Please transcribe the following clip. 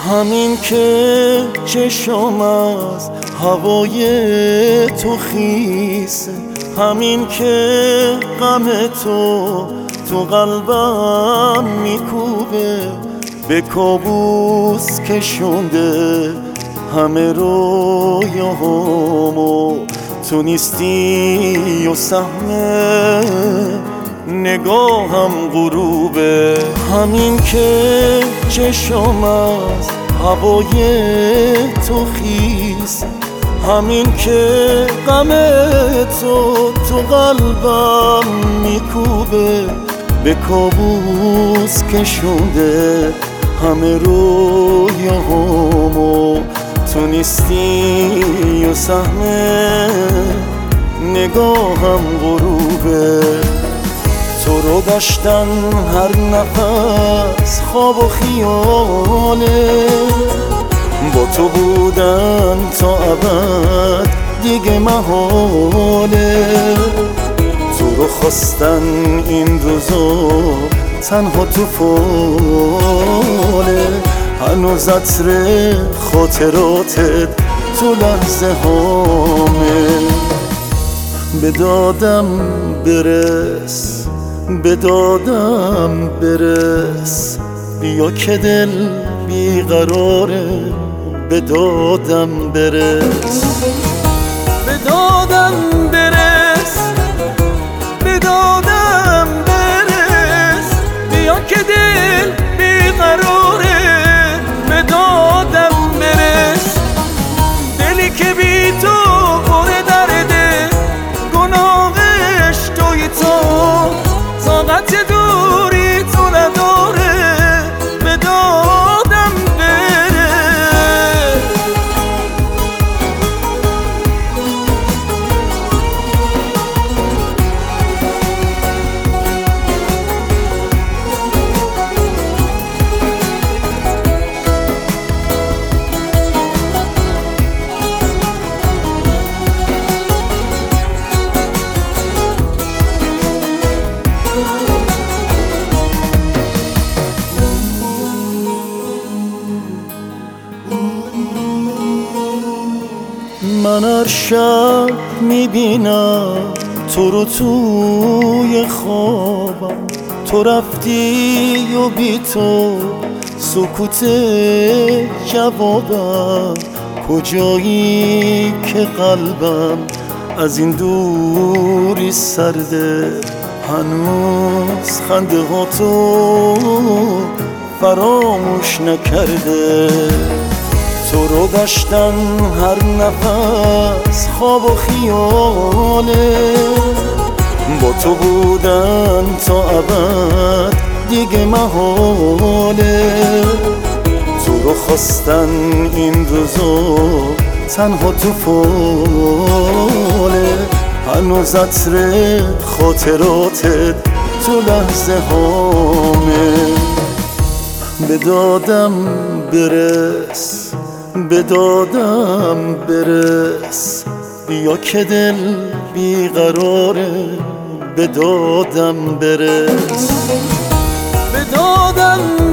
همین که چشم از هوای تو خیسه، همین که غم تو قلبم میکوبه، به کابوس کشونده همه رویاهامو. تو نیستی و سهم نگاهم غروبه، همین که چشم از هوای تو خیس، همین که غم تو قلبم میکوبه، به کابوس کشونده همه رویاهامو. تو نیستی و سهم نگاهم غروبه. تو رو داشتن هر نفس خواب و خیاله، با تو بودن تا ابد دیگه محاله. تو رو خواستن این روزا تنها تو فاله، هنوز عطر خاطراتت تو لحظه هامه. به دادم برس، به دادم برس، بیا که دل بیقراره، به دادم برس. به دادم برس، به دادم برس، بیا که دل بیقراره، به دادم برس. دلی که بی تو پر درده، گناهش توی تو، طاقت دوری تو نداره، به دادم بره. من هر شب میبینم تو رو توی خوابم، تو رفتی و بی تو سکوت جوابم. کجایی که قلبم از این دوری سرده، هنوز خنده ها تو فراموش نکرده. تو رو داشتن هر نفس خواب و خیاله، با تو بودن تا ابد دیگه محاله. تو رو خواستن این روزا تنها تو فاله، هنوز عطر خاطراتت تو لحظه هامه. به دادم برس، به دادم برس، بیا که دل بیقراره، به دادم برس. به دادم